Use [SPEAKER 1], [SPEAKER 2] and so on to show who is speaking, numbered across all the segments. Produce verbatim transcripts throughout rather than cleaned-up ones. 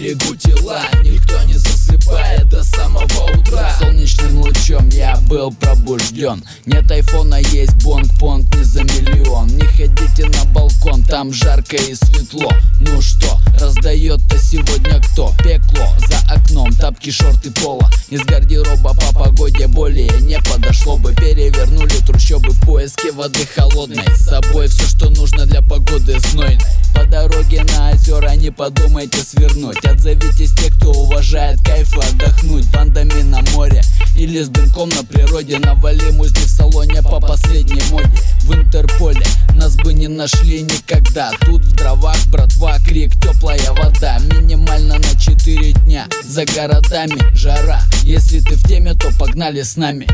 [SPEAKER 1] берегу тела, никто не засыпает до самого утра.
[SPEAKER 2] Солнечным лучом я был пробужден. Нет айфона, есть бонг-понг не за миллион. Не ходите на балкон, там жарко и светло. Ну что, раздает-то сегодня кто? Пекло за окном, тапки, шорты, пола. Из гардероба по погоде более не подошло бы. Перевернули трущобы в поиске воды холодной. С собой все, что нужно для погоды знойной. По дороге на озера не подумайте свернуть. Отзовитесь те, кто уважает кайф и отдохнуть. Бандами на море или с дымком на природе. Навали музни в салоне по последней моде. В Интерполе нас бы не нашли никогда. Тут в дровах, братва, крик, теплая вода. Минимально на четыре дня. За городами жара. Если ты в теме, то погнали с нами.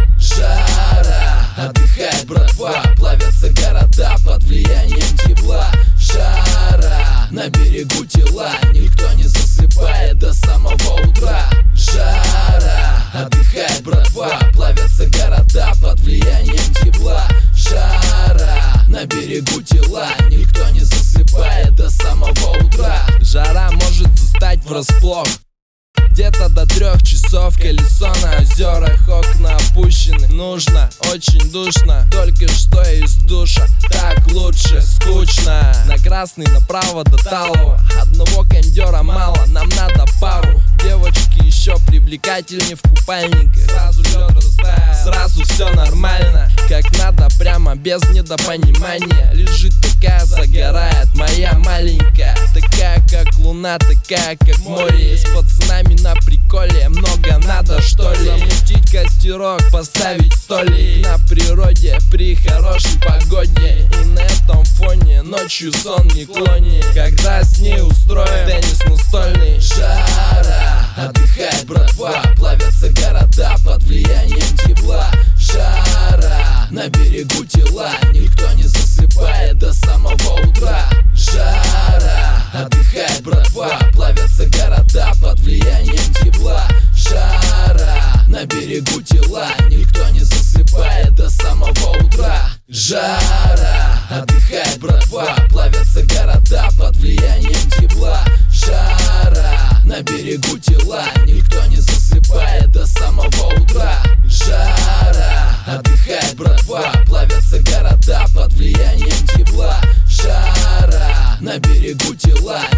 [SPEAKER 1] Жара, отдыхает братва, плавятся города под влиянием тепла. Жара, на берегу тела, никто не засыпает до самого утра. Жара, отдыхает братва, плавятся города под влиянием тепла. Жара, на берегу тела, никто не засыпает до самого утра.
[SPEAKER 3] Жара может застать врасплох. Где-то до трех часов колесо на озерах, окна опущены. Нужно, очень душно, только что из душа. Так лучше, скучно. На красный направо до талого. Одного кондера мало, нам надо пару. Девочки еще привлекательнее в купальниках. Сразу лед растаял, сразу все нормально. Как надо, прямо без недопонимания. Лежит такая, загорает моя маленькая. Такая как луна, такая как море. С пацанами на приколе, много надо что ли. Замутить костерок, поставить столик на природе при хорошей погоде. И на этом фоне ночью сон не клонит, когда с ней устроим теннис настольный.
[SPEAKER 1] Жара, отдыхает братва, плавятся города под влиянием тепла. Жара, на берегу тела, никто не засыпает до самого утра. Жара, отдыхает братва, плавятся города под влиянием тепла. Жара, на берегу тела, никто не засыпает до самого утра. Жара, отдыхает братва, плавятся города под влиянием тепла. Жара, на берегу тела, никто не засыпает до самого утра. Жара, отдыхает братва, плавятся города под влиянием тепла. Жара, на берегу тела,